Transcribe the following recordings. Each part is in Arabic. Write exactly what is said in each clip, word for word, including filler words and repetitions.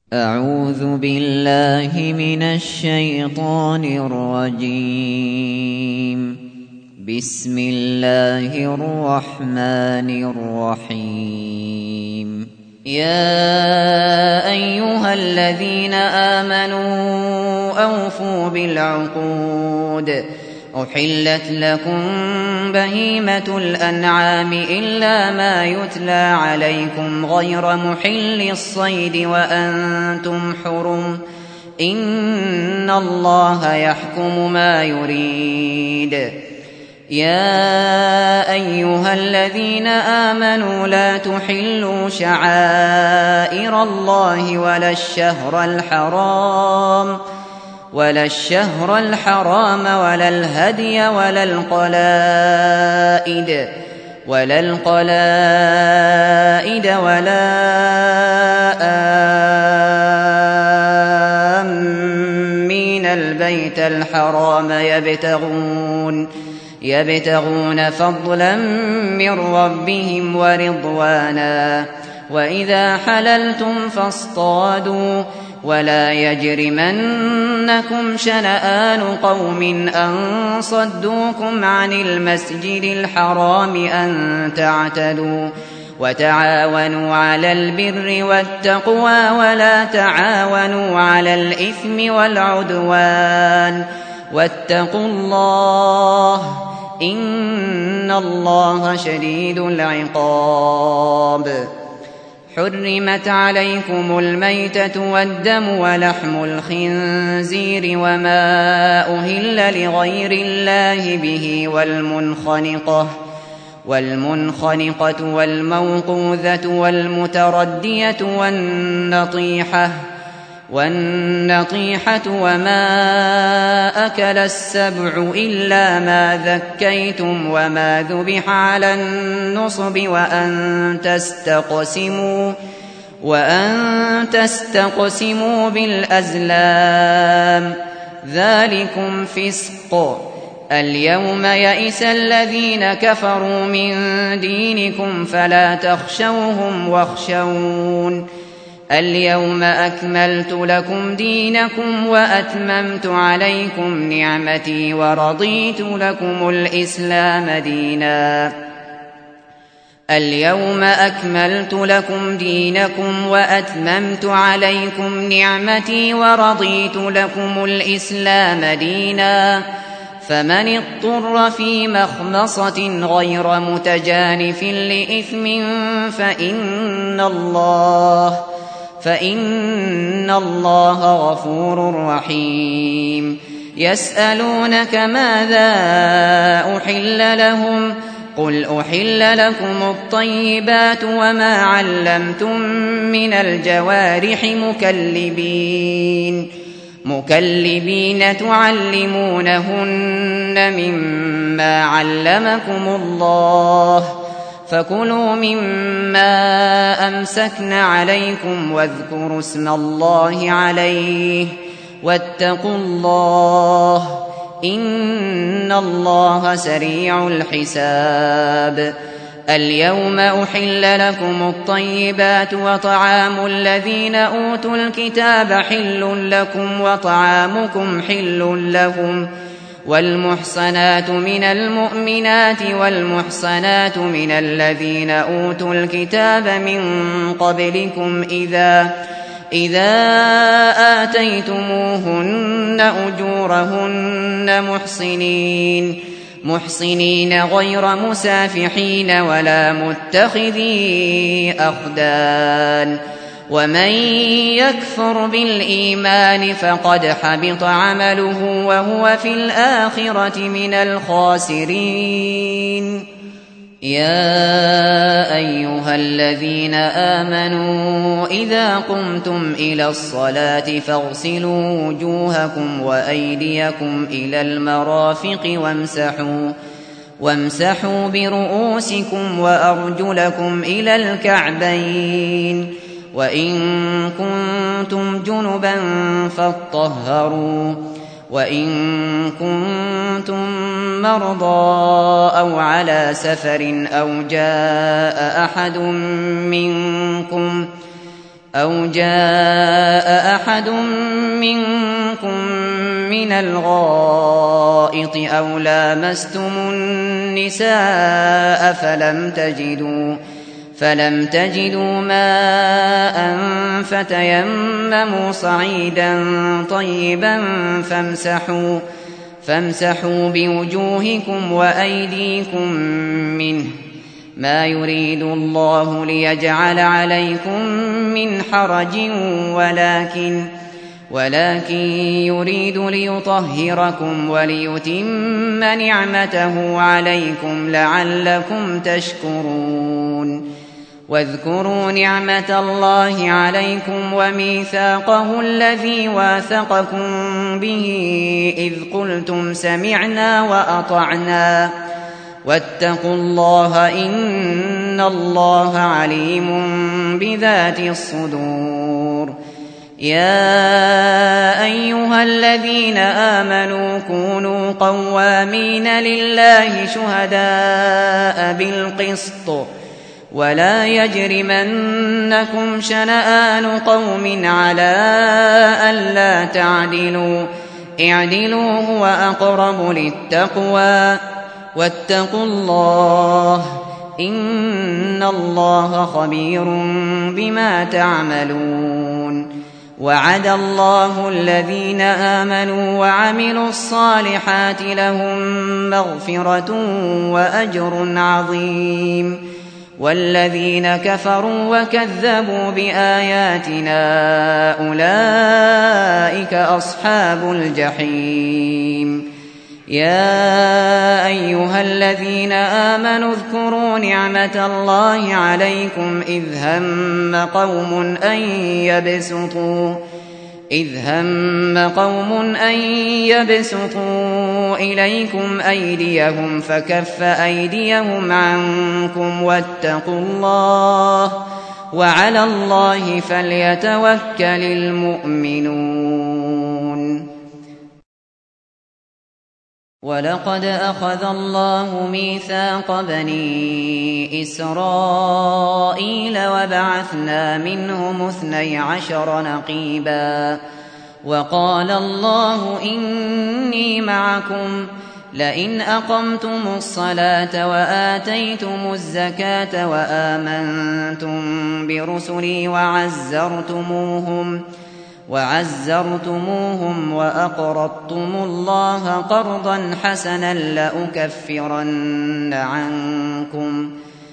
أعوذ بالله من الشيطان الرجيم. بسم الله الرحمن الرحيم. يا أيها الذين آمنوا أوفوا بالعقود. أحلت لكم بهيمة الأنعام إلا ما يتلى عليكم غير محل الصيد وأنتم حرم. إن الله يحكم ما يريد. يا أيها الذين آمنوا لا تحلوا شعائر الله ولا الشهر الحرام ولا الشهر الحرام ولا الهدي ولا القلائد ولا القلائد ولا آمين البيت الحرام يبتغون يبتغون فضلا من ربهم ورضوانا. وإذا حللتم فاصطادوا ولا يجرمنكم شنآن قوم أن صدوكم عن المسجد الحرام أن تعتدوا. وتعاونوا على البر والتقوى ولا تعاونوا على الإثم والعدوان. واتقوا الله إن الله شديد العقاب. حرمت عليكم الميتة والدم ولحم الخنزير وما أهل لغير الله به والمنخنقة والمنخنقة والموقوذة والمتردية والنطيحة والنطيحة وما أكل السبع إلا ما ذكيتم وما ذبح على النصب وأن تستقسموا وأن تستقسموا بالأزلام ذلكم فسق. اليوم يئس الذين كفروا من دينكم فلا تخشوهم واخشون. اليوم أكملت لكم دينكم وأتممت عليكم نعمتي ورضيت لكم الإسلام دينا. اليوم أكملت لكم دينكم وأتممت عليكم نعمتي ورضيت لكم الإسلام دينا. فمن اضطر في مخمصة غير متجانف لإثم فإن الله فإن الله غفور رحيم. يسألونك ماذا أحل لهم قل أحل لكم الطيبات وما علمتم من الجوارح مكلبين مكلبين تعلمونهن مما علمكم الله فكلوا مما أمسكن عليكم واذكروا اسم الله عليه واتقوا الله إن الله سريع الحساب. اليوم أحل لكم الطيبات وطعام الذين أوتوا الكتاب حل لكم وطعامكم حل لهم. والمحصنات من المؤمنات والمحصنات من الذين أوتوا الكتاب من قبلكم إذا إذا آتيتموهن أجورهن محصنين محصنين غير مسافحين ولا متخذي أخدان. ومن يكفر بالإيمان فقد حبط عمله وهو في الآخرة من الخاسرين. يا أيها الذين آمنوا إذا قمتم إلى الصلاة فاغسلوا وجوهكم وأيديكم إلى المرافق وامسحوا وامسحوا برؤوسكم وأرجلكم إلى الكعبين. وإن كنتم جنبا فاطهروا وإن كنتم مرضى أو على سفر أو جاء أحد منكم أو جاء أحد منكم من الغائط أو لامستم النساء فلم تجدوا فلم تجدوا ماء فتيمموا صعيدا طيبا فامسحوا فامسحوا بوجوهكم وأيديكم منه ما يريد الله ليجعل عليكم من حرج ولكن ولكن يريد ليطهركم وليتم نعمته عليكم لعلكم تشكرون واذكروا نعمة الله عليكم وميثاقه الذي واثقكم به إذ قلتم سمعنا وأطعنا واتقوا الله إن الله عليم بذات الصدور يا أيها الذين آمنوا كونوا قوامين لله شهداء بالقسط ولا يجرمنكم شنآن قوم على ألا تعدلوا اعدلوا هو أقرب للتقوى واتقوا الله إن الله خبير بما تعملون وعد الله الذين آمنوا وعملوا الصالحات لهم مغفرة وأجر عظيم والذين كفروا وكذبوا بآياتنا أولئك أصحاب الجحيم يا أيها الذين آمنوا اذكروا نعمة الله عليكم إذ هم قوم أن يبسطوا إذ هم قوم أن يبسطوا إليكم أيديهم فكف أيديهم عنكم واتقوا الله وعلى الله فليتوكل المؤمنون ولقد أخذ الله ميثاق بني إسرائيل وبعثنا منهم اثني عشر نقيبا وقال الله إني معكم لئن أقمتم الصلاة وآتيتم الزكاة وآمنتم برسلي وعزرتموهم وعزرتموهم وأقرضتم الله قرضا حسنا لأكفرن عنكم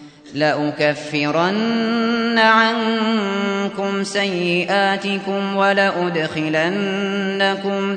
لأكفرن عنكم سيئاتكم ولأدخلنكم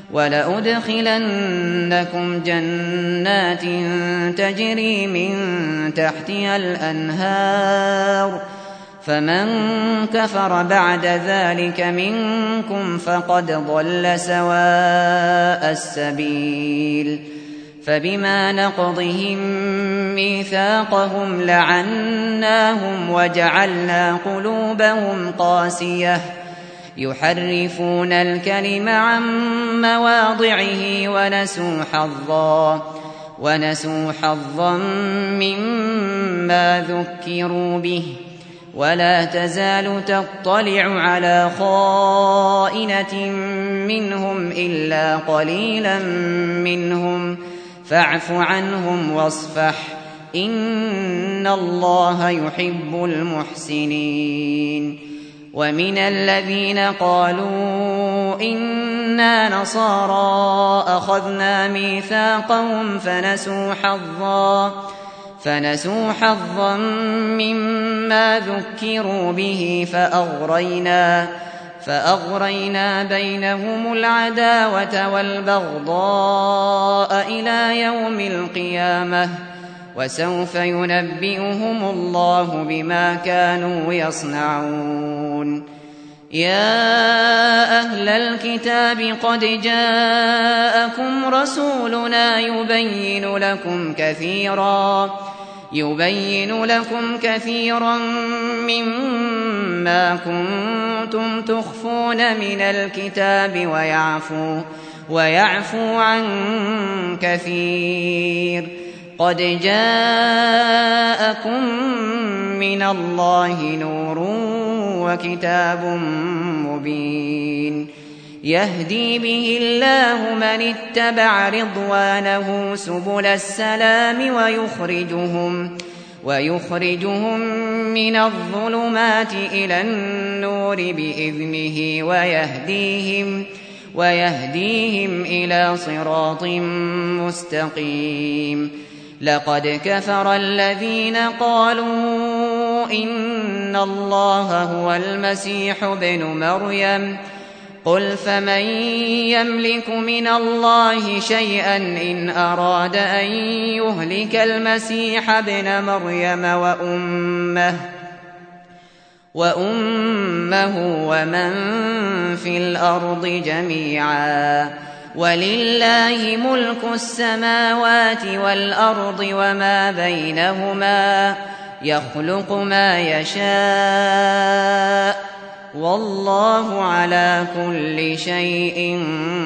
ولأدخلنكم جنات تجري من تحتها الأنهار فمن كفر بعد ذلك منكم فقد ضل سواء السبيل فبما نقضهم ميثاقهم لعناهم وجعلنا قلوبهم قاسية يحرفون الكلم عن مواضعه ونسوا حظا ونسوا حظا مما ذكروا به ولا تزال تطلع على خائنة منهم إلا قليلا منهم فاعف عنهم واصفح إن الله يحب المحسنين ومن الذين قالوا إنا نصارى أخذنا ميثاقهم فنسوا حظا فنسوا حظا مما ذكروا به فأغرينا فأغرينا بينهم العداوة والبغضاء إلى يوم القيامة وسوف ينبئهم الله بما كانوا يصنعون يا أهل الكتاب قد جاءكم رسولنا يبين لكم كثيرا يبين لكم كثيرا مما كنتم تخفون من الكتاب ويعفو ويعفو عن كثير قد جاءكم من الله نور وكتاب مبين يهدي به الله من اتبع رضوانه سبل السلام ويخرجهم ويخرجهم من الظلمات إلى النور بإذنه ويهديهم ويهديهم إلى صراط مستقيم لقد كفر الذين قالوا إن الله هو المسيح ابن مريم قل فمن يملك من الله شيئا إن أراد أن يهلك المسيح ابن مريم وأمه وأمه ومن في الأرض جميعا ولله ملك السماوات والأرض وما بينهما يخلق ما يشاء والله على كل شيء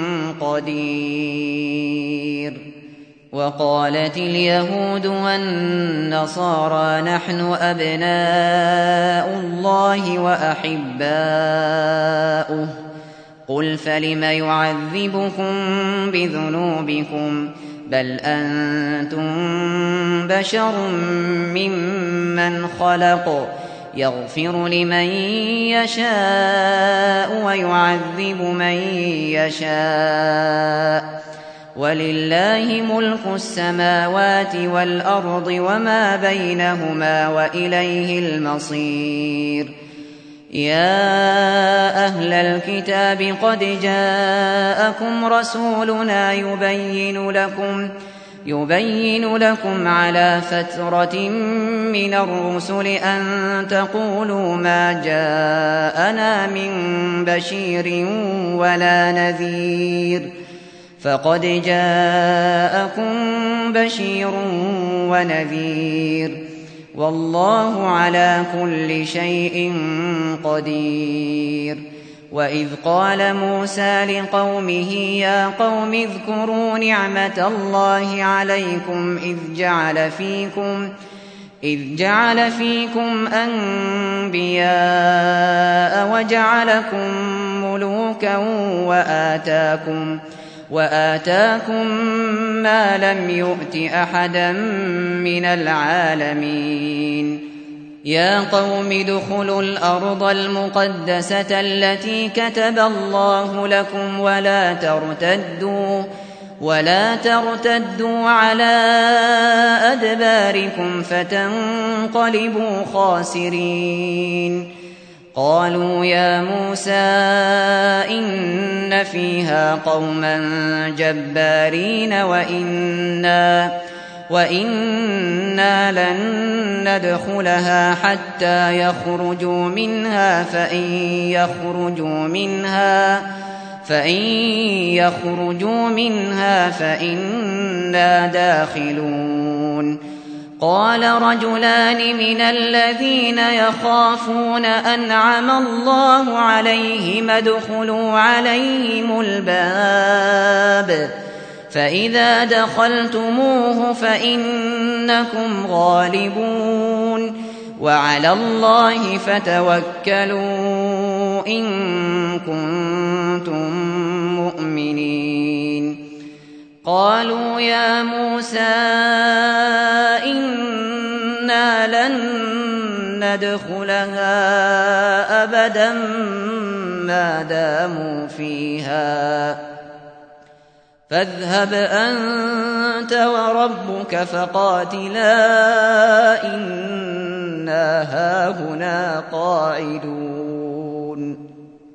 قدير وقالت اليهود والنصارى نحن أبناء الله وأحباؤه قل فلم يعذبكم بذنوبكم بل أنتم بشر ممن خلق يغفر لمن يشاء ويعذب من يشاء ولله ملك السماوات والأرض وما بينهما وإليه المصير يا أهل الكتاب قد جاءكم رسولنا يبين لكم يبين لكم على فترة من الرسل أن تقولوا ما جاءنا من بشير ولا نذير فقد جاءكم بشير ونذير والله على كل شيء قدير وإذ قال موسى لقومه يا قوم اذكروا نعمة الله عليكم إذ جعل فيكم إذ جعل فيكم أنبياء وجعلكم ملوكا وآتاكم وآتاكم ما لم يؤت أحدا من العالمين يا قوم ادخلوا الأرض المقدسة التي كتب الله لكم ولا ترتدوا ولا ترتدوا على أدباركم فتنقلبوا خاسرين قالوا يا موسى إن فيها قوما جبارين وإنا وإنا لن ندخلها حتى يخرجوا منها فإن يخرجوا منها فإن يخرجوا منها فإنا داخلون قال رجلان من الذين يخافون أنعم الله عليهم ادخلوا عليهم الباب فإذا دخلتموه فإنكم غالبون وعلى الله فتوكلوا إن كنتم مؤمنين قالوا يا موسى إنا لن ندخلها أبدا ما داموا فيها فاذهب أنت وربك فقاتلا إنا هاهنا قاعدون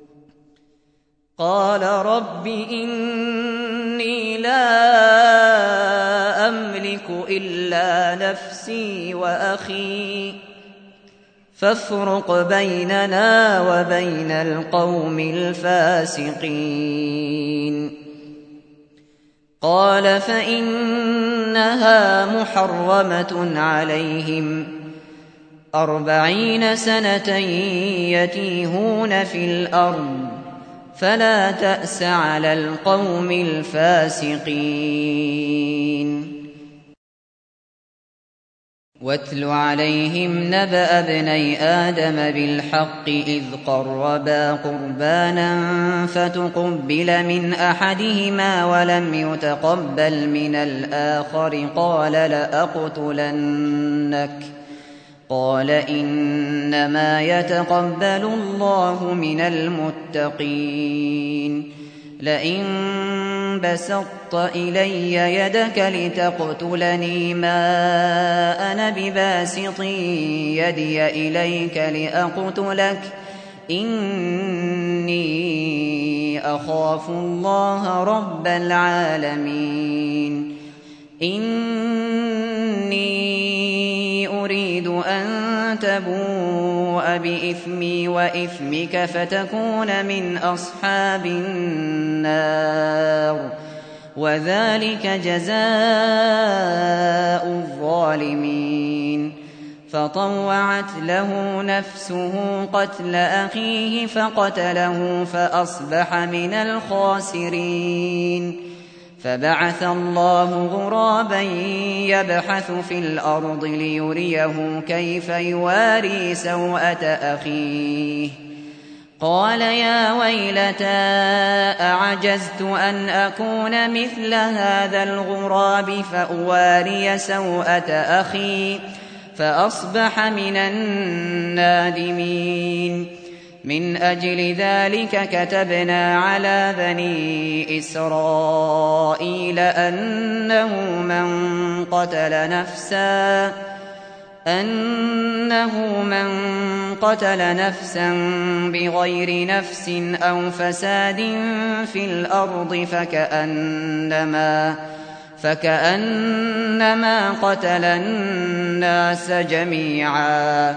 قال رب إني لا أملك إلا نفسي وأخي فافرق بيننا وبين القوم الفاسقين قال فإنها محرمة عليهم أربعين سنة يتيهون في الأرض فلا تأس على القوم الفاسقين واتل عليهم نبأ ابني آدم بالحق إذ قربا قربانا فتقبل من أحدهما ولم يتقبل من الآخر قال لأقتلنك قال إنما يتقبل الله من المتقين لئن بسطت إلي يدك لتقتلني ما أنا بباسط يدي إليك لأقتلك إني أخاف الله رب العالمين إني أريد أن تبوء بإثمي وإثمك فتكون من أصحاب النار وذلك جزاء الظالمين فطوعت له نفسه قتل أخيه فقتله فأصبح من الخاسرين فبعث الله غرابا يبحث في الأرض ليريه كيف يواري سوءة أخيه قال يا ويلتى أعجزت أن أكون مثل هذا الغراب فأواري سوءة أخي فأصبح من النادمين من أجل ذلك كتبنا على بني إسرائيل أنه من قتل نفسا أنه من قتل نفسا بغير نفس أو فساد في الأرض فكأنما فكأنما قتل الناس جميعا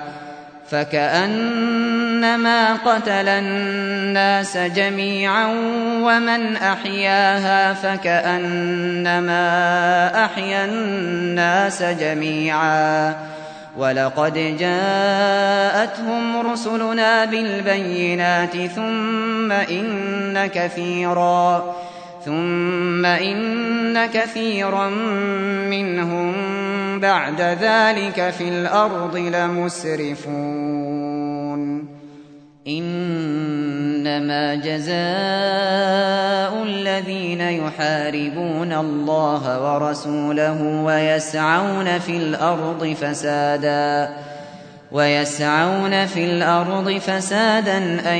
فكأنما قتل الناس جميعا ومن أحياها فكأنما أحيا الناس جميعا ولقد جاءتهم رسلنا بالبينات ثم إن كثيرا ثم إن كثيرا منهم بعد ذلك في الأرض لمسرفون إنما جزاء الذين يحاربون الله ورسوله ويسعون في الأرض فسادا ويسعون في الأرض فسادا أن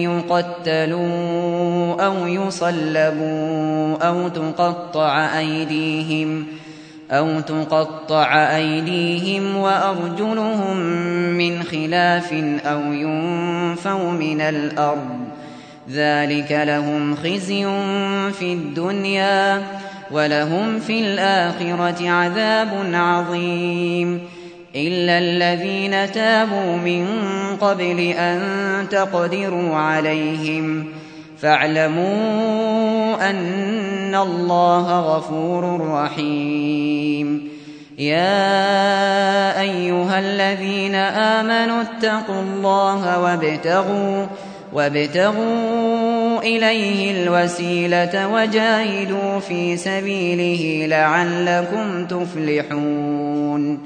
يقتلوا أو يصلبوا أو تقطع أيديهم أو تقطع أيديهم وأرجلهم من خلاف أو ينفوا من الأرض ذلك لهم خزي في الدنيا ولهم في الآخرة عذاب عظيم إلا الذين تابوا من قبل أن تقدروا عليهم فاعلموا أن الله غفور رحيم يا أيها الذين آمنوا اتقوا الله وابتغوا وابتغوا إليه الوسيلة وجاهدوا في سبيله لعلكم تفلحون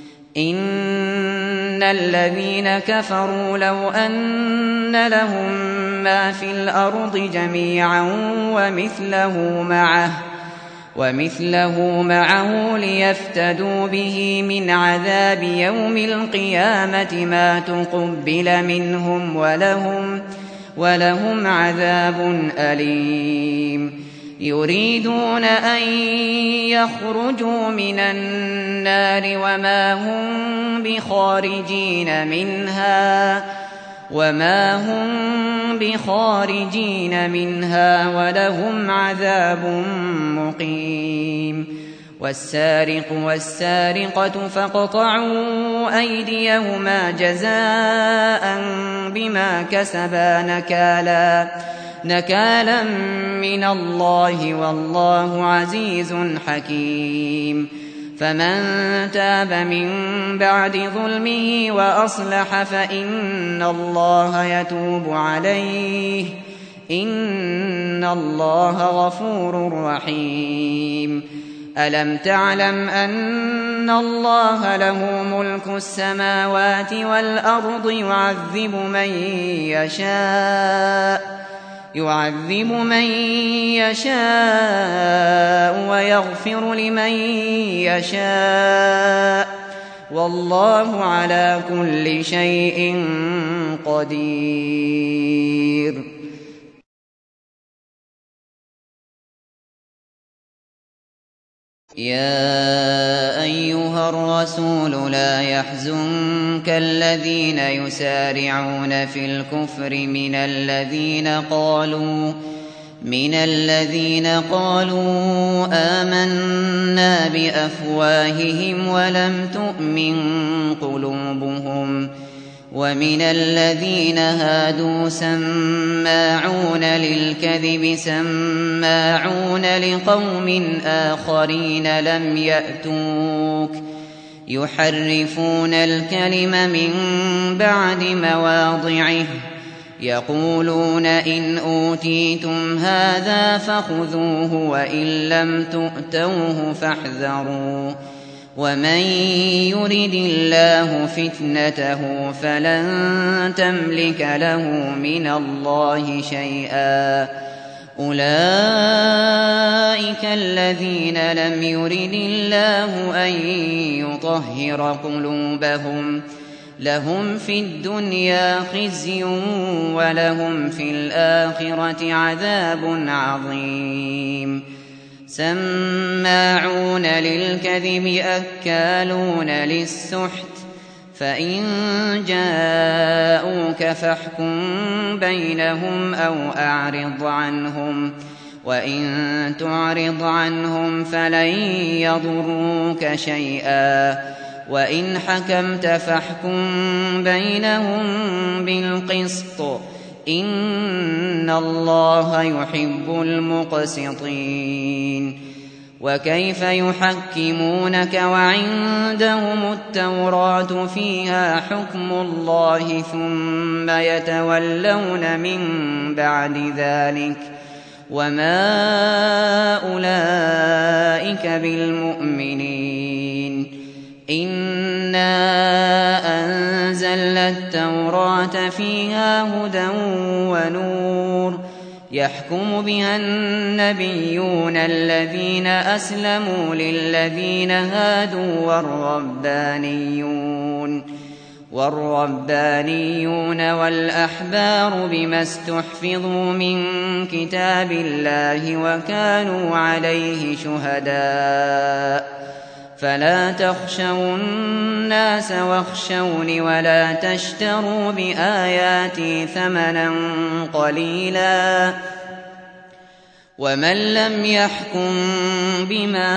إن الذين كفروا لو أن لهم ما في الأرض جميعا ومثله معه ومثله معه ليفتدوا به من عذاب يوم القيامة ما تقبل منهم ولهم ولهم عذاب أليم يريدون أن يخرجوا من النار وما هم بخارجين منها وما هم بخارجين منها ولهم عذاب مقيم والسارق والسارقة فاقطعوا أيديهما جزاء بما كسبا نكالا نكالا من الله والله عزيز حكيم فمن تاب من بعد ظلمه وأصلح فإن الله يتوب عليه إن الله غفور رحيم ألم تعلم أن الله له ملك السماوات والأرض يعذب من يشاء يعذب من يشاء ويغفر لمن يشاء والله على كل شيء قدير. يا أيها الرسول لا يحزنك الذين يسارعون في الكفر من الذين قالوا من الذين قالوا آمنا بأفواههم ولم تؤمن قلوبهم ومن الذين هادوا سماعون للكذب سماعون لقوم آخرين لم يأتوك يحرفون الكلم من بعد مواضعه يقولون إن أوتيتم هذا فخذوه وإن لم تؤتوه فاحذروا ومن يرد الله فتنته فلن تملك له من الله شيئا أولئك الذين لم يرد الله أن يطهر قلوبهم لهم في الدنيا خزي ولهم في الآخرة عذاب عظيم سماعون للكذب أكالون للسحت فإن جاءوك فاحكم بينهم أو أعرض عنهم وإن تعرض عنهم فلن يضروك شيئا وإن حكمت فاحكم بينهم بالقسط إن الله يحب المقسطين. وكيف يحكمونك وعندهم التوراة فيها حكم الله ثم يتولون من بعد ذلك وما أولئك بالمؤمنين. إنا أنزلنا التوراة فيها هدى ونور يحكم بها النبيون الذين أسلموا للذين هادوا والربانيون والربانيون والأحبار بما استحفظوا من كتاب الله وكانوا عليه شهداء فلا تخشوا الناس واخشوني ولا تشتروا بآياتي ثمنا قليلا ومن لم يحكم بما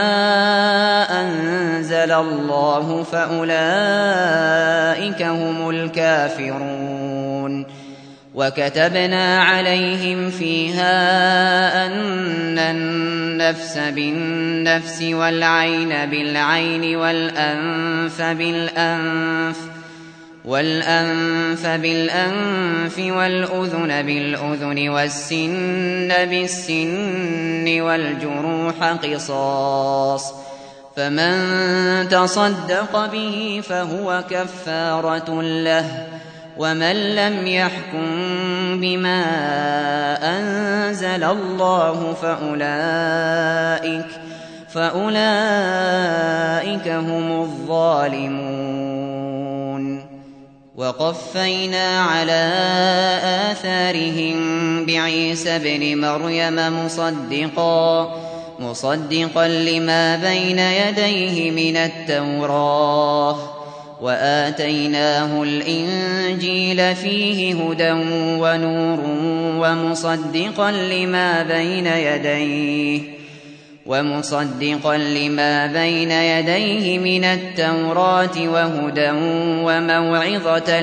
أنزل الله فأولئك هم الكافرون. وكتبنا عليهم فيها أن النفس بالنفس والعين بالعين والأنف بالأنف والأنف بالأنف والأذن بالأذن والسن بالسن والجروح قصاص فمن تصدق به فهو كفارة له ومن لم يحكم بما أنزل الله فأولئك فأولئك هم الظالمون. وقفينا على آثارهم بعيسى ابن مريم مصدقا مصدقا لما بين يديه من التوراة وآتيناه الإنجيل فيه هدى ونور ومصدقا لما بين يديه ومصدقا لما بين يديه من التوراة وهدى وموعظة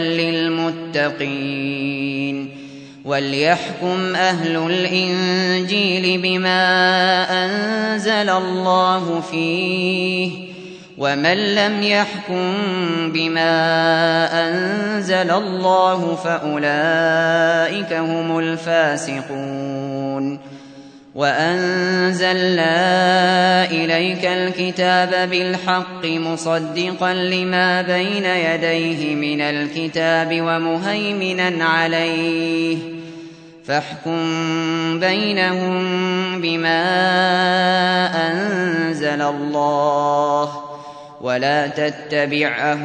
للمتقين. وليحكم أهل الإنجيل بما أنزل الله فيه ومن لم يحكم بما أنزل الله فأولئك هم الفاسقون. وأنزلنا إليك الكتاب بالحق مصدقا لما بين يديه من الكتاب ومهيمنا عليه فاحكم بينهم بما أنزل الله ولا تتبع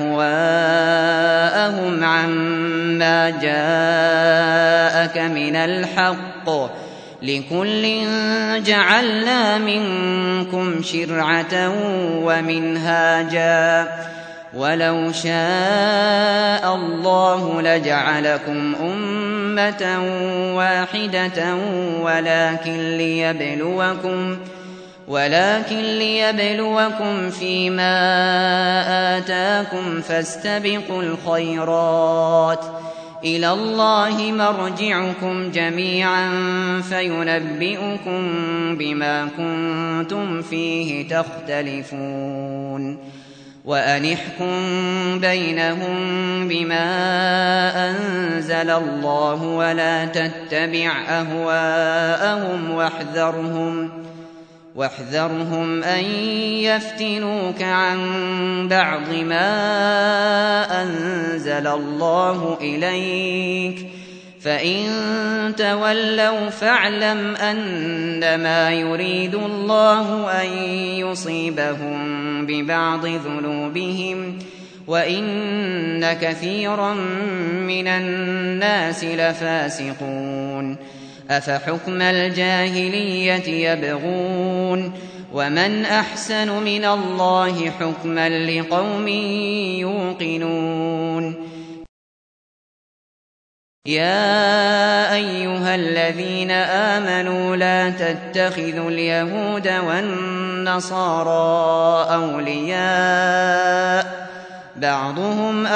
أهواءهم عما جاءك من الحق لكل جعلنا منكم شرعة ومنهاجا ولو شاء الله لجعلكم أمة واحدة ولكن ليبلوكم ولكن ليبلوكم فيما آتاكم فاستبقوا الخيرات إلى الله مرجعكم جميعا فينبئكم بما كنتم فيه تختلفون وأن احكم بينهم بما أنزل الله ولا تتبع أهواءهم واحذرهم واحذرهم أن يفتنوك عن بعض ما أنزل الله إليك فإن تولوا فاعلم أنما يريد الله أن يصيبهم ببعض ذنوبهم وإن كثيرا من الناس لفاسقون أفحكم الجاهلية يبغون ومن أحسن من الله حكما لقوم يوقنون يا أيها الذين آمنوا لا تتخذوا اليهود والنصارى أولياء بعضهم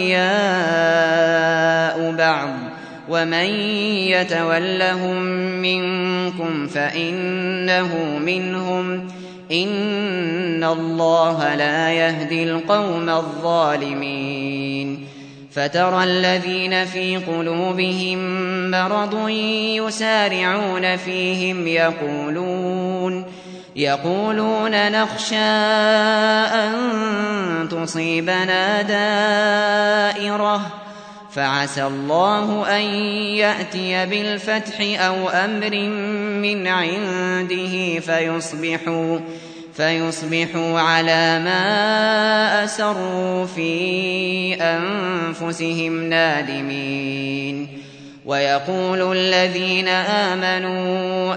أولياء بعض ومن يتولهم منكم فإنه منهم إن الله لا يهدي القوم الظالمين فترى الذين في قلوبهم مرض يسارعون فيهم يقولون يقولون نخشى أن تصيبنا دائرة فعسى الله أن يأتي بالفتح أو أمر من عنده فيصبحوا فيصبحوا على ما أسروا في أنفسهم نادمين ويقول الذين آمنوا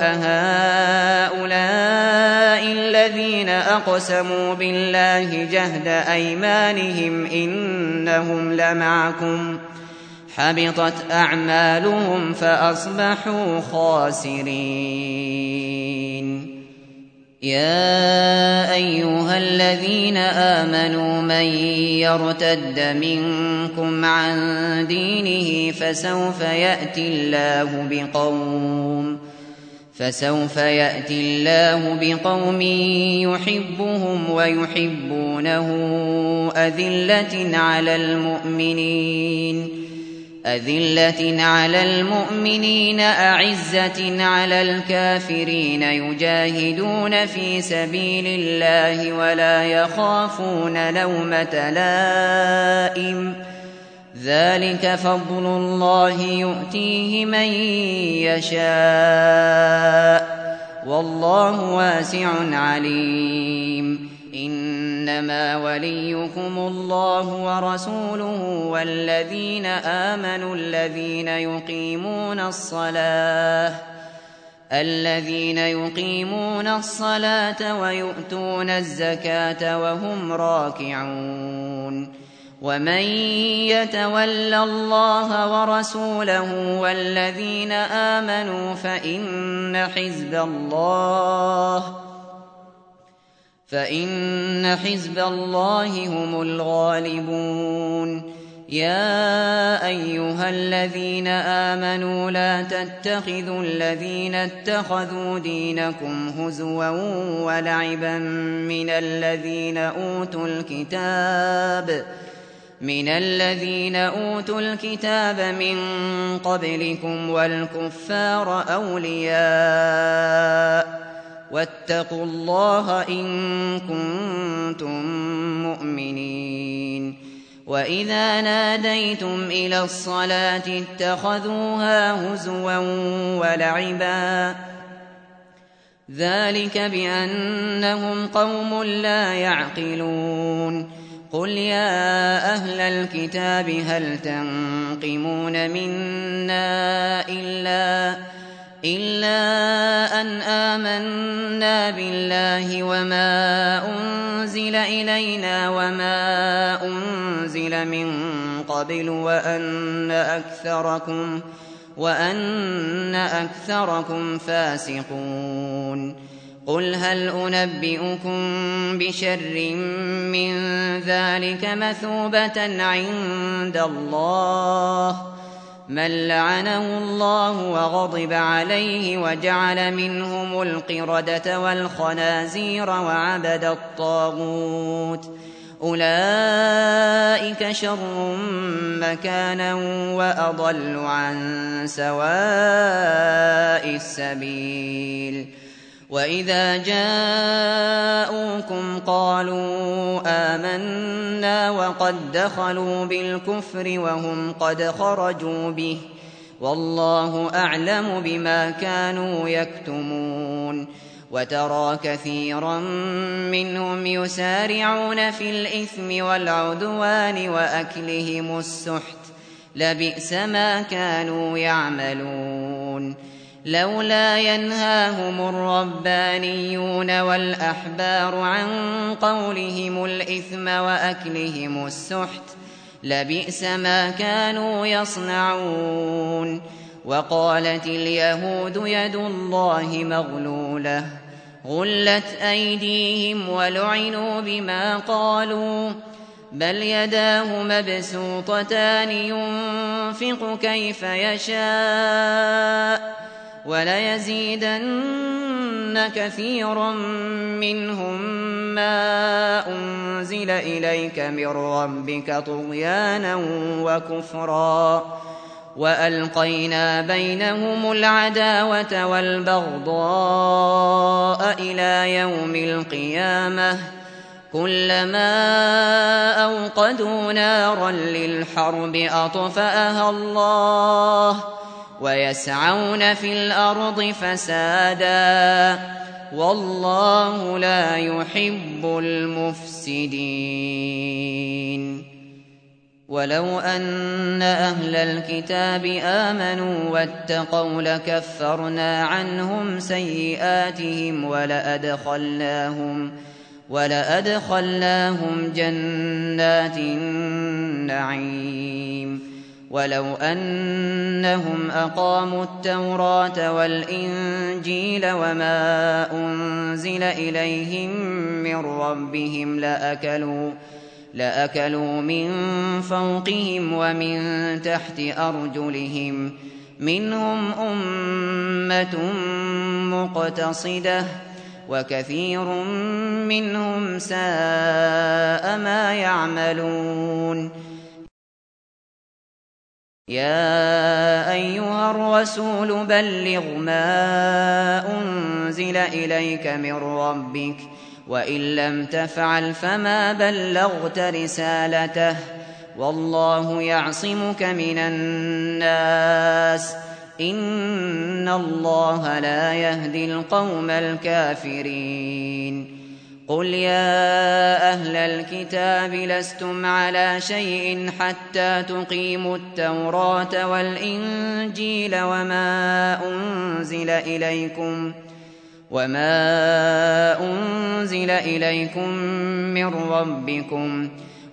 أهؤلاء الذين أقسموا بالله جهد أيمانهم إنهم لمعكم حبطت أعمالهم فأصبحوا خاسرين يا أيها الذين آمنوا من يرتد منكم عن دينه فسوف يأتي الله بقوم فسوف يأتي الله بقوم يحبهم ويحبونه أذلة على المؤمنين أذلة على المؤمنين أعزة على الكافرين يجاهدون في سبيل الله ولا يخافون لومة لائم ذلك فضل الله يؤتيه من يشاء والله واسع عليم إنما وليكم الله ورسوله والذين آمنوا الذين يقيمون الصلاة الذين يقيمون الصلاة ويؤتون الزكاة وهم راكعون ومن يتول الله ورسوله والذين آمنوا فإن حزب الله فإن حزب الله هم الغالبون يا أيها الذين آمنوا لا تتخذوا الذين اتخذوا دينكم هزوا ولعبا من الذين أوتوا الكتاب من الذين أوتوا الكتاب من قبلكم والكفار أولياء واتقوا الله إن كنتم مؤمنين وإذا ناديتم إلى الصلاة اتخذوها هزوا ولعبا ذلك بأنهم قوم لا يعقلون قل يا أهل الكتاب هل تنقمون منا إلا إلا أن آمنا بالله وما أنزل إلينا وما أنزل من قبل وأن أكثركم وأن أكثركم فاسقون قل هل أنبئكم بشر من ذلك مثوبة عند الله من لعنه الله وغضب عليه وجعل منهم القردة والخنازير وعبد الطاغوت أولئك شر مكانا وأضل عن سواء السبيل وإذا جاءوكم قالوا آمنا وقد دخلوا بالكفر وهم قد خرجوا به والله أعلم بما كانوا يكتمون وترى كثيرا منهم يسارعون في الإثم والعدوان وأكلهم السحت لبئس ما كانوا يعملون لولا ينهاهم الربانيون والأحبار عن قولهم الإثم وأكلهم السحت لبئس ما كانوا يصنعون وقالت اليهود يد الله مغلولة غلت أيديهم ولعنوا بما قالوا بل يداه مبسوطتان ينفق كيف يشاء وليزيدن كثيرا منهم ما أنزل إليك من ربك طغيانا وكفرا وألقينا بينهم العداوة والبغضاء إلى يوم القيامة كلما أوقدوا نارا للحرب أطفأها الله ويسعون في الأرض فسادا والله لا يحب المفسدين ولو أن أهل الكتاب آمنوا واتقوا لكفرنا عنهم سيئاتهم ولأدخلناهم ولأدخلناهم جنات النعيم ولو أنهم أقاموا التوراة والإنجيل وما أنزل إليهم من ربهم لأكلوا لأكلوا من فوقهم ومن تحت أرجلهم منهم أمة مقتصدة وكثير منهم ساء ما يعملون يا أيها الرسول بلغ ما أنزل إليك من ربك وإن لم تفعل فما بلغت رسالته والله يعصمك من الناس إن الله لا يهدي القوم الكافرين قل يا أهل الكتاب لستم على شيء حتى تقيموا التوراة والإنجيل وما أنزل إليكم وما أنزل إليكم من ربكم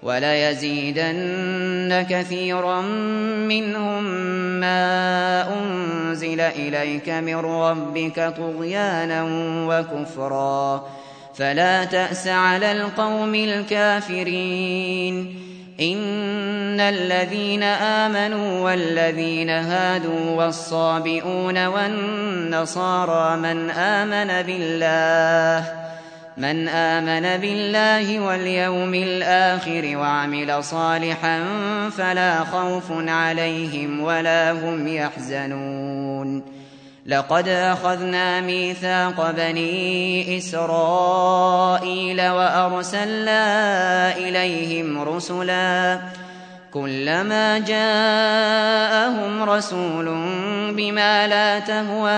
وليزيدن كثيرا منهم ما أنزل إليك من ربك طغيانا وكفرا فلا تأس على القوم الكافرين إن الذين آمنوا والذين هادوا والصابئون والنصارى من آمن بالله من آمن بالله واليوم الآخر وعمل صالحا فلا خوف عليهم ولا هم يحزنون لقد أخذنا ميثاق بني إسرائيل وأرسلنا إليهم رسلا كلما جاءهم رسول بما لا تهوى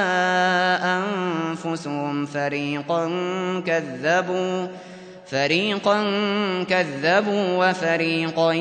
أنفسهم فريقا كذبوا فريقا كذبوا وفريقا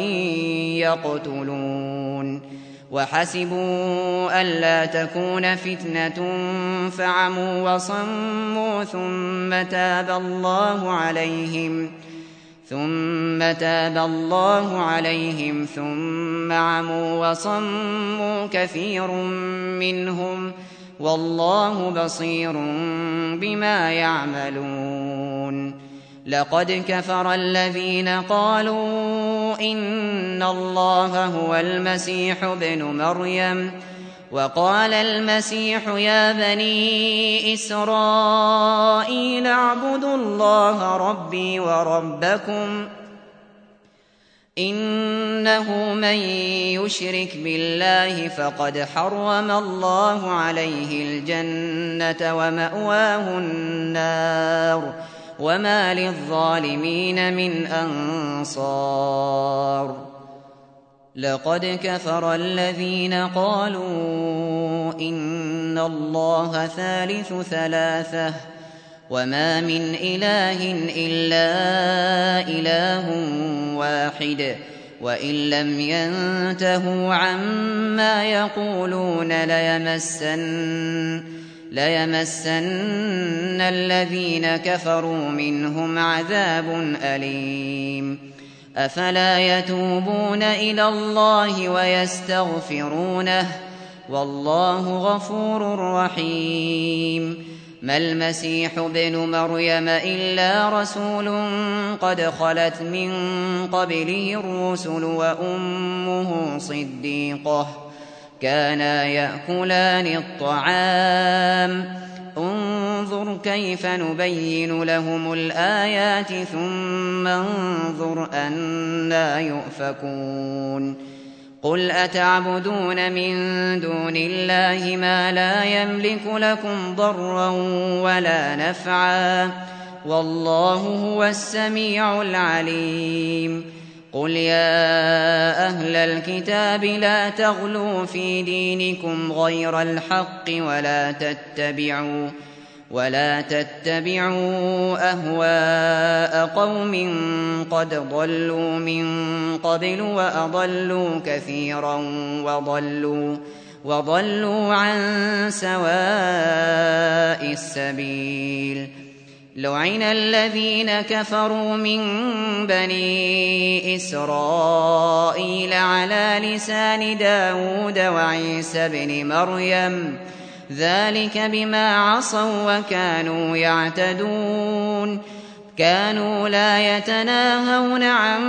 يقتلون وحسبوا ألا تكون فتنة فعموا وصموا ثم تاب الله عليهم ثم تاب الله عليهم ثم عموا وصموا كثير منهم والله بصير بما يعملون لقد كفر الذين قالوا إن الله هو المسيح ابن مريم وقال المسيح يا بني إسرائيل اعبدوا الله ربي وربكم إنه من يشرك بالله فقد حرم الله عليه الجنة ومأواه النار وما للظالمين من أنصار لقد كفر الذين قالوا إن الله ثالث ثلاثة وما من إله إلا إله واحد وإن لم ينتهوا عما يقولون ليمسن ليمسن الذين كفروا منهم عذاب أليم أفلا يتوبون إلى الله ويستغفرونه والله غفور رحيم ما المسيح ابن مريم إلا رسول قد خلت من قبله الرسل وأمه صديقة كانا يأكلان الطعام انظر كيف نبين لهم الآيات ثم انظر أنى يؤفكون قل أتعبدون من دون الله ما لا يملك لكم ضرا ولا نفعا والله هو السميع العليم قل يا أهل الكتاب لا تغلوا في دينكم غير الحق ولا تتبعوا ولا تتبعوا أهواء قوم قد ضلوا من قبل وأضلوا كثيرا وضلوا وضلوا عن سواء السبيل لعن الذين كفروا من بني إسرائيل على لسان داود وعيسى بن مريم ذلك بما عصوا وكانوا يعتدون كانوا لا يتناهون عن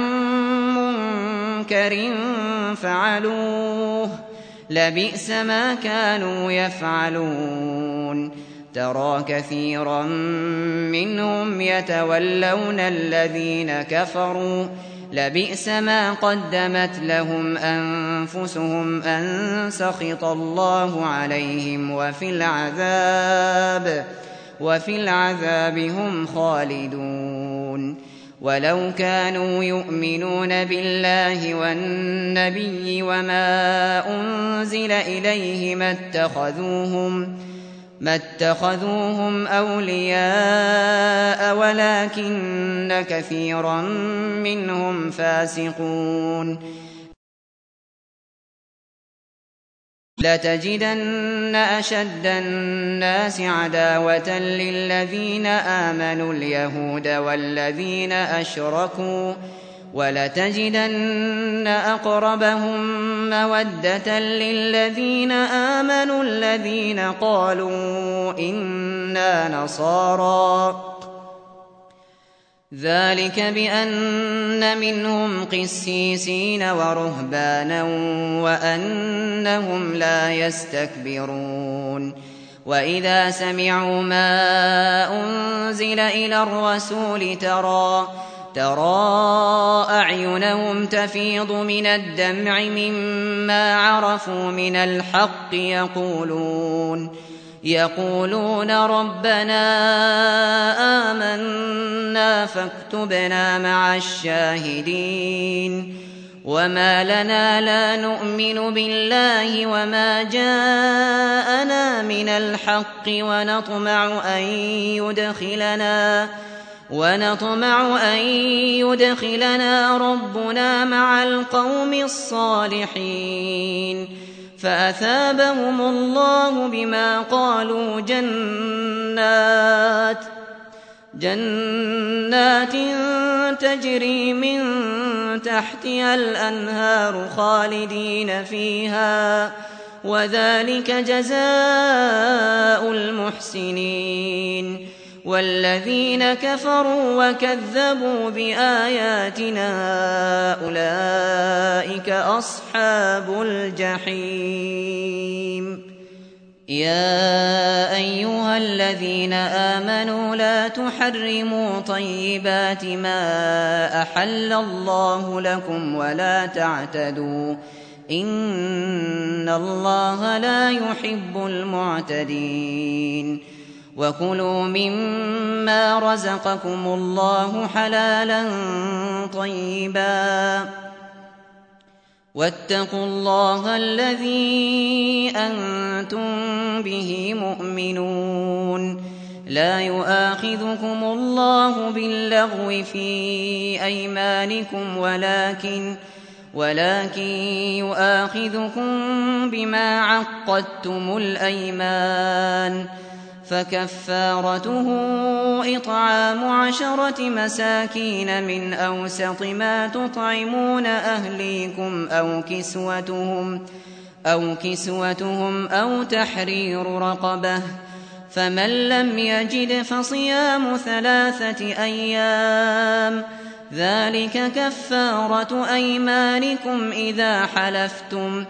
منكر فعلوه لبئس ما كانوا يفعلون ترى كثيرا منهم يتولون الذين كفروا لبئس ما قدمت لهم أنفسهم أن سخط الله عليهم وفي العذاب وفي العذاب هم خالدون ولو كانوا يؤمنون بالله والنبي وما أنزل إليه ما اتخذوهم ما اتخذوهم أولياء ولكن كثيرا منهم فاسقون لتجدن أشد الناس عداوة للذين آمنوا اليهود والذين أشركوا ولتجدن أقربهم مودة للذين آمنوا الذين قالوا إنا نصارى ذلك بأن منهم قسيسين ورهبانا وأنهم لا يستكبرون وإذا سمعوا ما أنزل إلى الرسول ترى ترى أعينهم تفيض من الدمع مما عرفوا من الحق يقولون يقولون ربنا آمنا فاكتبنا مع الشاهدين وما لنا لا نؤمن بالله وما جاءنا من الحق ونطمع أن يدخلنا ونطمع أن يدخلنا ربنا مع القوم الصالحين فأثابهم الله بما قالوا جنات جنات تجري من تحتها الأنهار خالدين فيها وذلك جزاء المحسنين والذين كفروا وكذبوا بآياتنا أولئك أصحاب الجحيم يا أيها الذين آمنوا لا تحرموا طيبات ما أحل الله لكم ولا تعتدوا إن الله لا يحب المعتدين وكلوا مما رزقكم الله حلالا طيبا واتقوا الله الذي أنتم به مؤمنون لا يؤاخذكم الله باللغو في أيمانكم ولكن ولكن يؤاخذكم بما عقدتم الأيمان فكفارته إطعام عشرة مساكين من أوسط ما تطعمون أهليكم أو كسوتهم أو كسوتهم أو تحرير رقبة فمن لم يجد فصيام ثلاثة أيام ذلك كفارة أيمانكم إذا حلفتم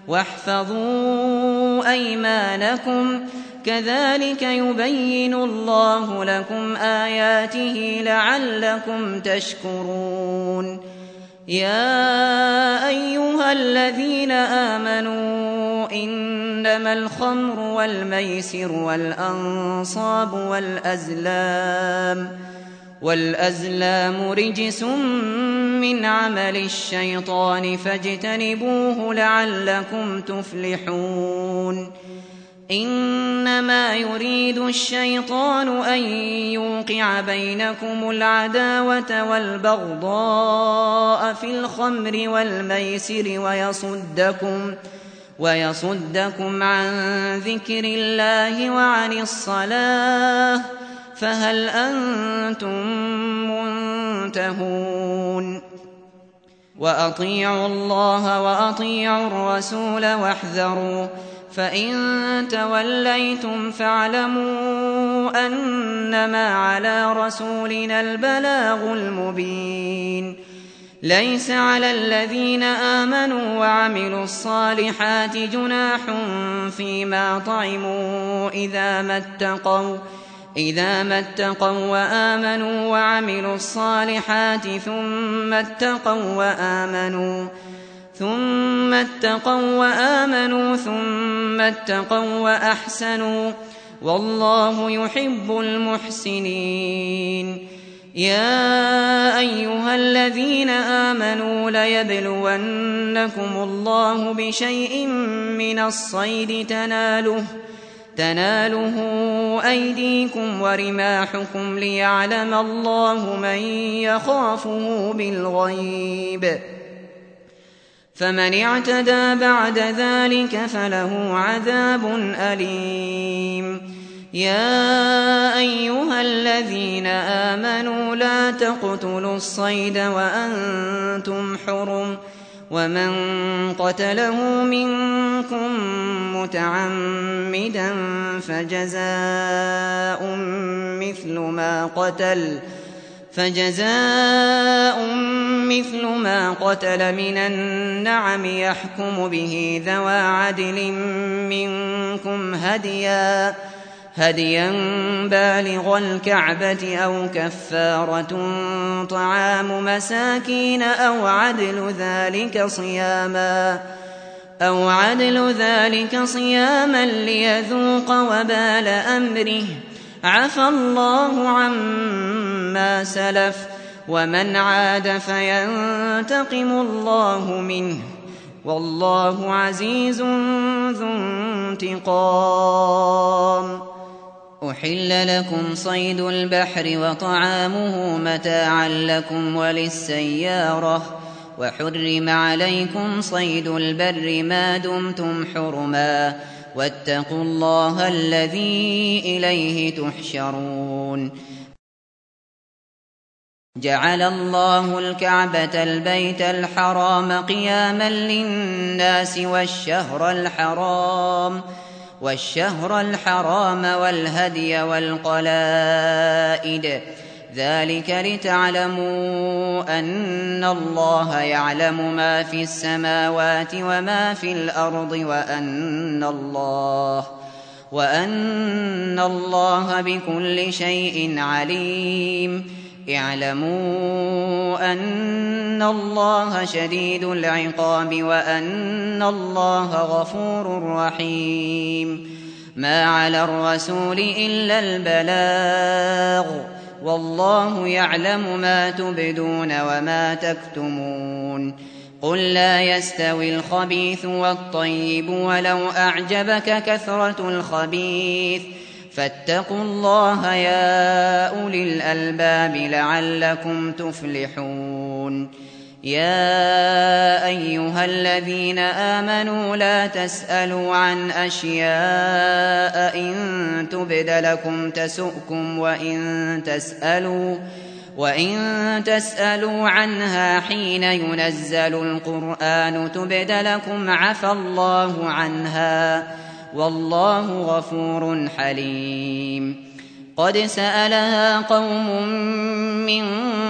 واحفظوا أيمانكم كذلك يبين الله لكم آياته لعلكم تشكرون يا أيها الذين آمنوا إنما الخمر والميسر والأنصاب والأزلام والأزلام رجس من عمل الشيطان فاجتنبوه لعلكم تفلحون إنما يريد الشيطان أن يوقع بينكم العداوة والبغضاء في الخمر والميسر ويصدكم ويصدكم عن ذكر الله وعن الصلاة فهل أنتم منتهون وأطيعوا الله وأطيعوا الرسول واحذروا فإن توليتم فاعلموا أنما على رسولنا البلاغ المبين ليس على الذين آمنوا وعملوا الصالحات جناح فيما طعموا إذا ما اتقوا إذا ما اتقوا وآمنوا وعملوا الصالحات ثم اتقوا وآمنوا ثم اتقوا وآمنوا ثم اتقوا وأحسنوا والله يحب المحسنين يا أيها الذين آمنوا ليبلونكم الله بشيء من الصيد تناله تناله أيديكم ورماحكم ليعلم الله من يخافه بالغيب فمن اعتدى بعد ذلك فله عذاب أليم يا أيها الذين آمنوا لا تقتلوا الصيد وأنتم حرم ومن قتله منكم متعمدا فجزاء مثل ما قتل فجزاء مثل ما قتل من النعم يحكم به ذوى عدل منكم هديا هديا بالغ الكعبة أو كفارة طعام مساكين أو عدل ذلك صياما أو عدل ذلك صياما ليذوق وبال أمره عفى الله عما سلف ومن عاد فينتقم الله منه والله عزيز ذو انتقام. أحل لكم صيد البحر وطعامه متاعا لكم وللسيارة وحرم عليكم صيد البر ما دمتم حرما واتقوا الله الذي إليه تحشرون. جعل الله الكعبة البيت الحرام قياما للناس والشهر الحرام والشهر الحرام والهدي والقلائد ذلك لتعلموا أن الله يعلم ما في السماوات وما في الأرض وأن الله وأن الله بكل شيء عليم. اعلموا أن الله شديد العقاب وأن الله غفور رحيم. ما على الرسول إلا البلاغ والله يعلم ما تبدون وما تكتمون. قل لا يستوي الخبيث والطيب ولو أعجبك كثرة الخبيث فاتقوا الله يا أولي الألباب لعلكم تفلحون. يا أيها الذين آمنوا لا تسألوا عن أشياء إن تبد لكم تسؤكم وإن تسألوا وإن تسألوا عنها حين ينزل القرآن تبد لكم عفى الله عنها والله غفور حليم. قد سألها قوم من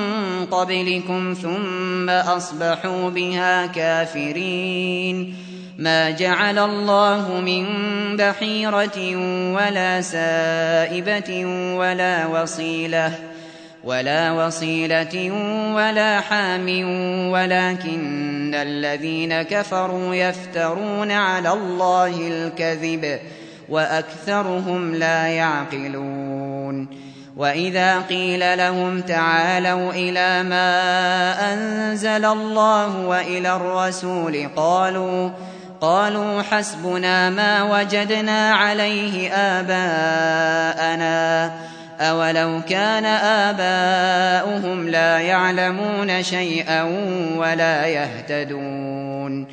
قبلكم ثم أصبحوا بها كافرين. ما جعل الله من بحيرة ولا سائبة ولا وصيلة ولا وصيلة ولا حام ولكن الذين كفروا يفترون على الله الكذب وأكثرهم لا يعقلون. وإذا قيل لهم تعالوا إلى ما أنزل الله وإلى الرسول قالوا قالوا حسبنا ما وجدنا عليه آباءنا أولو كان آباؤهم لا يعلمون شيئا ولا يهتدون.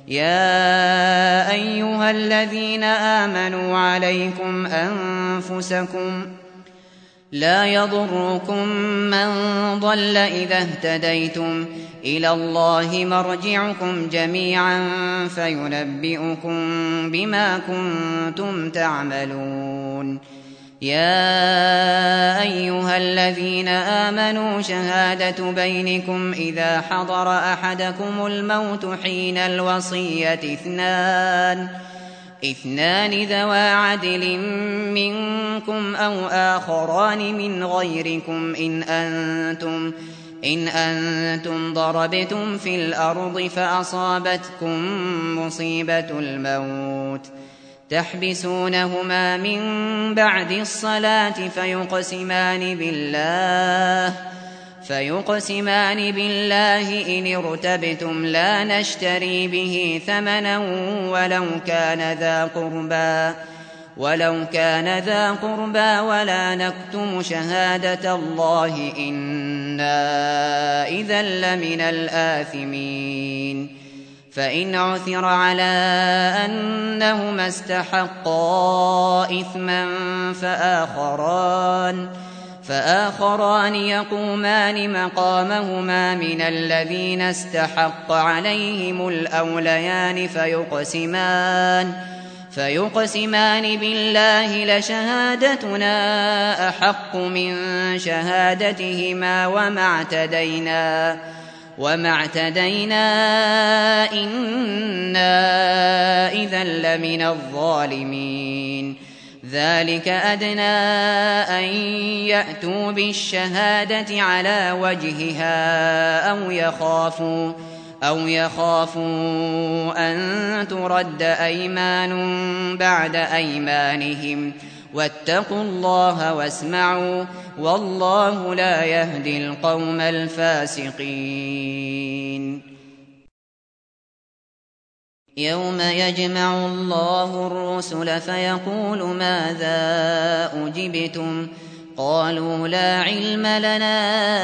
يا أيها الذين آمنوا عليكم أنفسكم لا يضركم من ضل إذا اهتديتم إلى الله مرجعكم جميعا فينبئكم بما كنتم تعملون. يا أيها الذين آمنوا شهادة بينكم إذا حضر أحدكم الموت حين الوصية اثنان اثنان ذوى عدل منكم أو آخران من غيركم إن أنتم إن أنتم ضربتم في الأرض فأصابتكم مصيبة الموت تحبسونهما من بعد الصلاة فيقسمان بالله فيقسمان بالله إن ارتبتم لا نشتري به ثمنا ولو كان ذا قربى ولو كان ذا قربى ولا نكتم شهادة الله إنا إذا لمن الآثمين. فإن عثر على أنهما استحقا إثما فآخران فآخران يقومان مقامهما من الذين استحق عليهم الأوليان فيقسمان فيقسمان بالله لشهادتنا أحق من شهادتهما وما اعتدينا وما اعتدينا إنا إذا لمن الظالمين ذلك أدنى أن يأتوا بالشهادة على وجهها أو يخافوا أو يخافوا أن ترد أيمان بعد أيمانهم واتقوا الله واسمعوا والله لا يهدي القوم الفاسقين يوم يجمع الله الرسل فيقول ماذا أجبتم قالوا لا علم لنا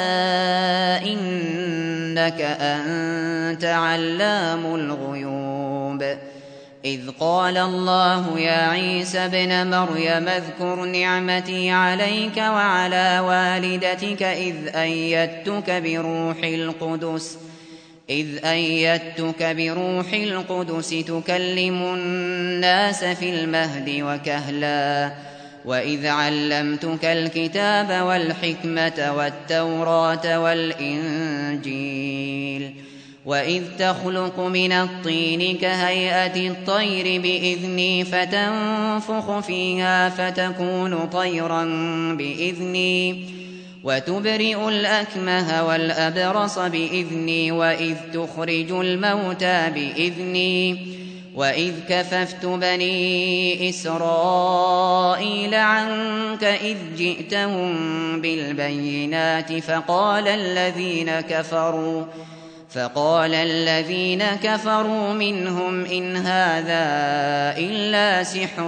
إنك أنت علام الغيوب إذ قال الله يا عيسى ابن مريم اذكر نعمتي عليك وعلى والدتك إذ أيدتك بروح القدس إذ أيدتك بروح القدس تكلم الناس في المهد وكهلا وإذ علمتك الكتاب والحكمة والتوراة والإنجيل وإذ تخلق من الطين كهيئة الطير بإذني فتنفخ فيها فتكون طيرا بإذني وتبرئ الأكمه والأبرص بإذني وإذ تخرج الموتى بإذني وإذ كففت بني إسرائيل عنك إذ جئتهم بالبينات فقال الذين كفروا فقال الذين كفروا منهم إن هذا إلا سحر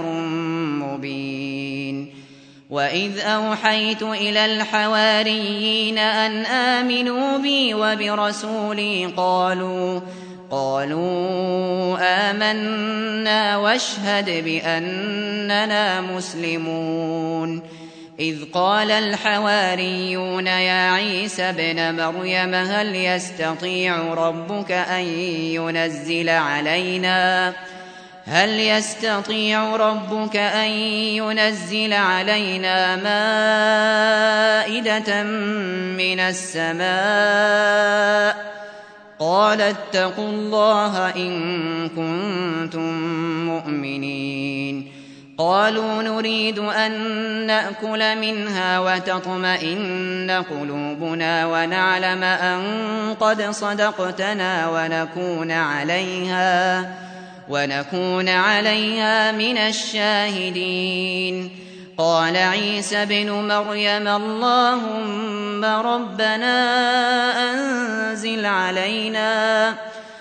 مبين وإذ أوحيت إلى الحواريين أن آمنوا بي وبرسولي قالوا قالوا آمنا واشهد بأننا مسلمون إذ قال الحواريون يا عيسى ابن مريم هل يستطيع ربك أن ينزل علينا هل يستطيع ربك أن ينزل علينا مائدة من السماء قال اتقوا الله إن كنتم مؤمنين قالوا نريد أن نأكل منها وتطمئن قلوبنا ونعلم أن قد صدقتنا ونكون عليها ونكون عليها من الشاهدين قال عيسى ابن مريم اللهم ربنا أنزل علينا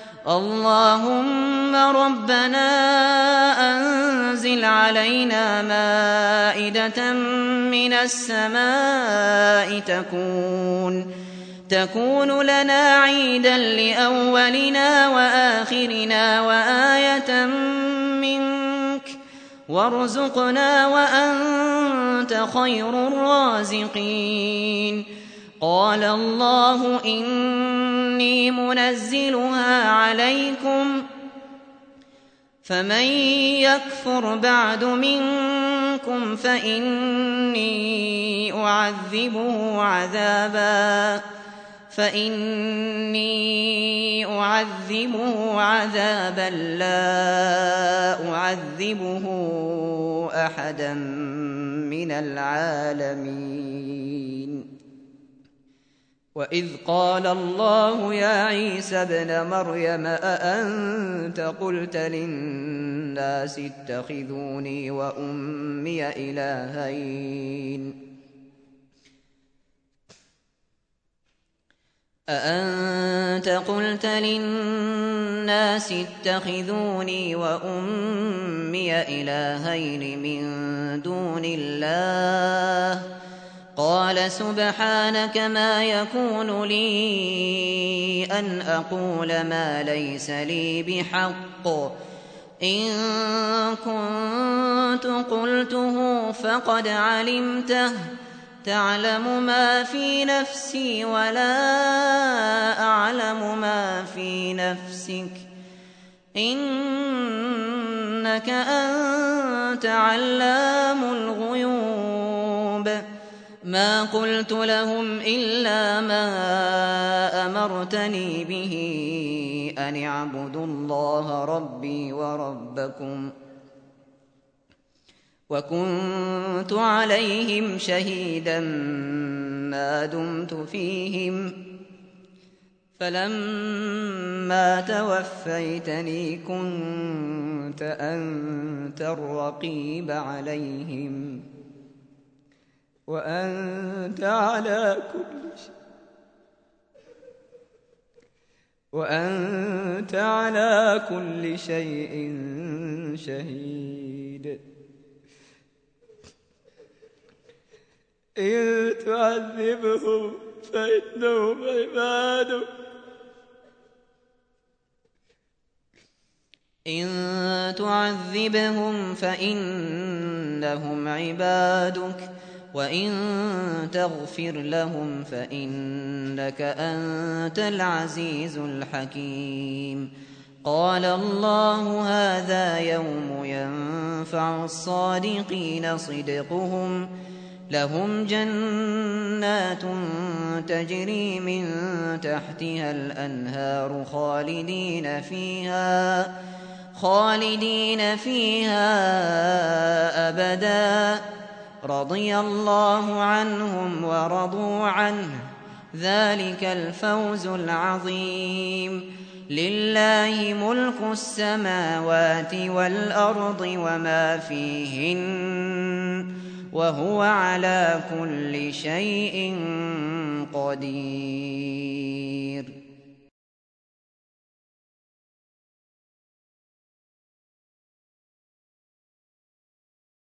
اللهم ربنا أنزل علينا مائدة من السماء تكون تكون لنا عيدا لأولنا وآخرنا وآية منك وارزقنا وأنت خير الرازقين قال الله إني منزلها عليكم فمن يكفر بعد منكم فإني أعذبه عذابا فإني أعذبه عذابا لا أعذبه أحدا من العالمين وإذ قال الله يا عيسى ابن مريم أأنت قلت للناس اتخذوني وأمي إلهين أأنت قلت للناس اتخذوني وأمي إلهين من دون الله قال سبحانك ما يكون لي أن أقول ما ليس لي بحق إن كنت قلته فقد علمته تعلم ما في نفسي ولا أعلم ما في نفسك إنك أنت علام الغيوب ما قلت لهم إلا ما أمرتني به أن اعبدوا الله ربي وربكم وكنت عليهم شهيدا ما دمت فيهم فلما توفيتني كنت أنت الرقيب عليهم وأنت على كل شيء وأنت على كل شيء شهيد إن تعذبهم فإنهم عبادك إن تعذبهم فإنهم عبادك وإن تغفر لهم فإنك أنت العزيز الحكيم قال الله هذا يوم ينفع الصادقين صدقهم لهم جنات تجري من تحتها الأنهار خالدين فيها خالدين فيها أبدا رضي الله عنهم ورضوا عنه ذلك الفوز العظيم لله ملك السماوات والأرض وما فيهن وهو على كل شيء قدير